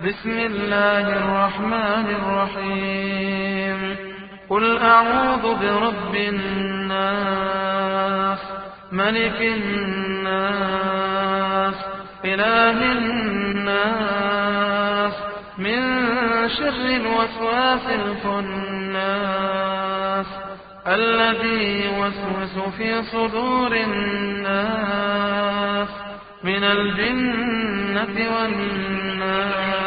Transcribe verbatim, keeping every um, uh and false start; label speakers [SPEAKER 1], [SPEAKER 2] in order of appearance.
[SPEAKER 1] بسم الله الرحمن الرحيم قل أعوذ برب الناس ملك الناس إله الناس من شر الوسواس الخناس الذي يوسوس في صدور الناس من الجنة والناس